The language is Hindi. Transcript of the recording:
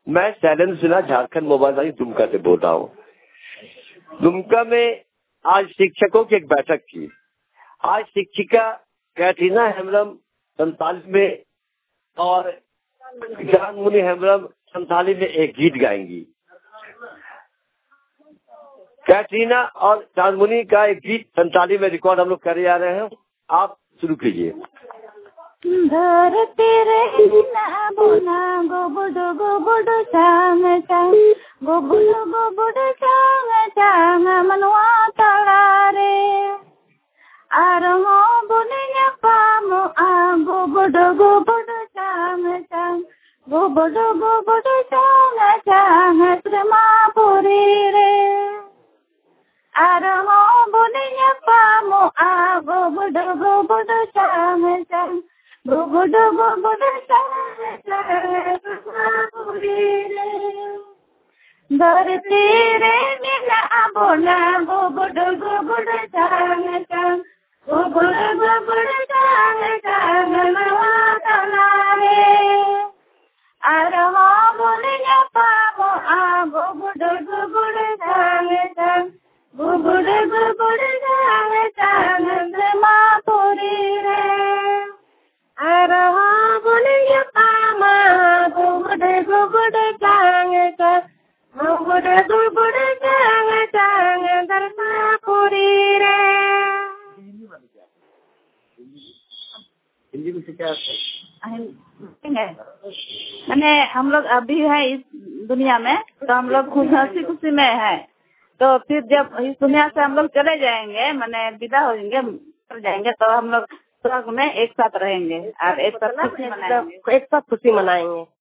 मैं शैलेंद्र सिन्हा झारखंड मोबाइल वाली दुमका से बोल रहा हूँ। दुमका में आज शिक्षकों की एक बैठक थी। आज शिक्षिका कैटरीना हेम्ब्रम संताली में और चांदमुनि हेम्ब्रम संताली में एक गीत गाएंगी। कैटरीना और चांदमुनि का एक गीत संताली में रिकॉर्ड हम लोग करे जा रहे हैं। आप शुरू कीजिए। धरती रे ना बोना गोबुडो चांग चांग गोबुडो चांग चांग मनवा तड़ा रे आरमो बुनिया पामो आ गोबुडो चांग चांग गोबुडो चांग चांग श्रमापुरी रे आरमो बुनिया पामो आ गोबुडो चांग चांग गोबुडो चांग श्रमापुरी रे धरती रे नीला बोला गोबुडो चांग चांग गोबुडो चांग चांग मनवा तला रे आरमो बुनिया पामो आ गोबुडो चांग चांग गोबुडो चांग चांग श्रमापुरी रे आरमो बुनिया पामो गोबुडो चांग चांग गोबुडो चांग चांग श्रमापुरी रे। हिंदी में क्या मैंने हम लोग अभी है इस दुनिया में, तो हम लोग हंसी खुशी में है। तो फिर जब इस दुनिया से हम लोग चले जाएंगे, मैंने विदा हो जाएंगे, तो हम लोग स्वर्ग में एक साथ रहेंगे और एक साथ खुशी मनाएंगे।